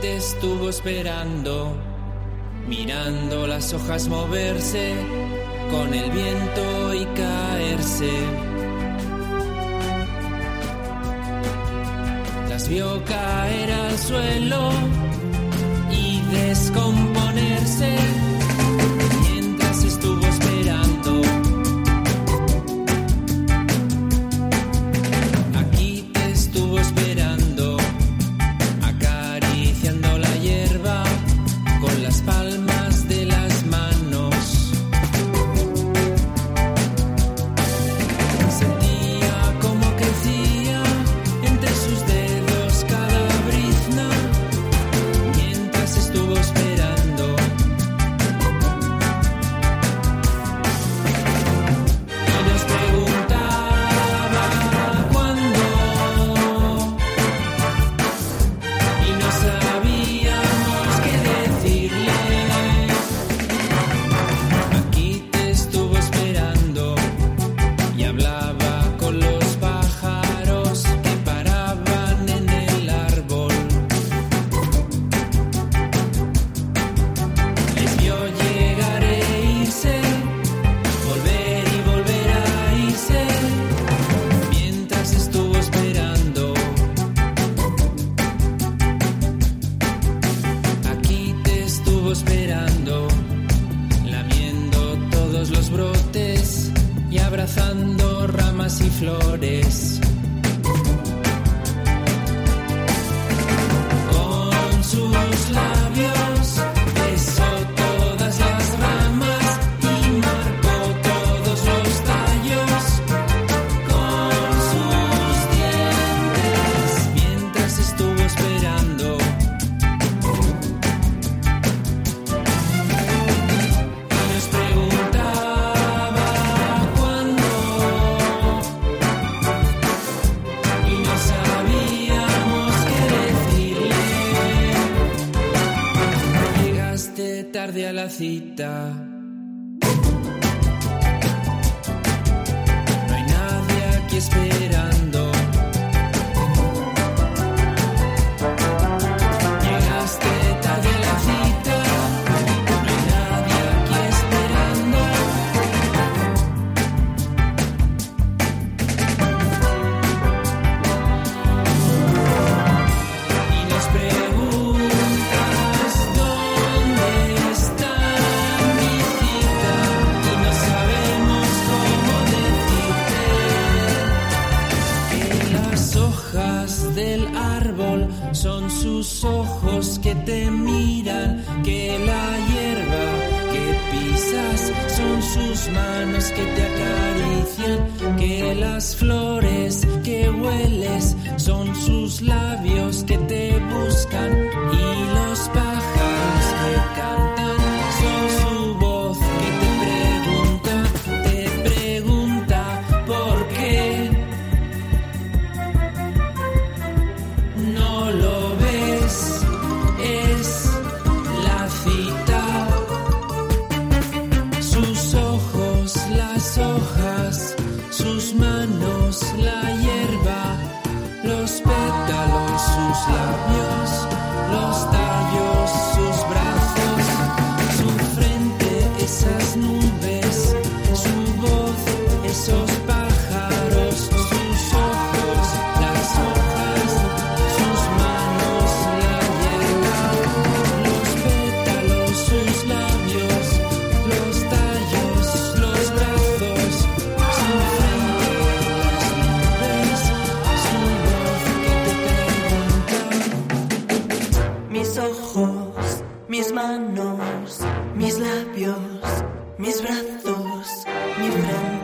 te estuvo esperando, mirando las hojas moverse con el viento y caerse. Las vio caer al suelo y descomponerse mientras estuvo esperando. Aquí te estuvo esperando, acariciando la hierba con las palmas de las manos. Sentía cómo crecía entre sus dedos cada brizna mientras estuvo esperando. Y nos preguntaba cuándo, y no sabíamos qué decirle. Aquí te estuvo esperando y hablaba con los pájaros que paraban en el árbol. Les vio llegar e irse, volver y volver a irse mientras estuvo esperando. Aquí te estuvo esperando, lamiendo todos los brotes y abrazando ramas y flores. Con sus labios besó todas las ramas y marcó todos los tallos con sus dientes mientras estuvo esperando. Y nos preguntaba cuándo, y no sabíamos qué decirle. Llegaste tarde a la cita. No hay nadie aquí esperando. Llegaste tarde a la cita. No hay nadie aquí esperando. Y nos preguntas dónde está mi cita, y no sabemos cómo decirte que las hojas del árbol son sus ojos que te miran, que la hierba que pisas son sus manos que te acarician, que las flores que hueles son sus labios que te buscan, y los pájaros que cantan son su voz que te pregunta por qué. No lo ves, es la cita. Sus ojos, las hojas, sus manos, la hierba, los pétalos, sus labios, los tallos, sus brazos, su frente, esas nubes, su voz, esos pájaros, sus ojos, las hojas, sus manos, la hierba, los pétalos, sus labios, los tallos, los brazos, su frente, las nubes, su voz que te pregunta. Mis ojos, mis manos, mis labios, mis brazos, mi frente.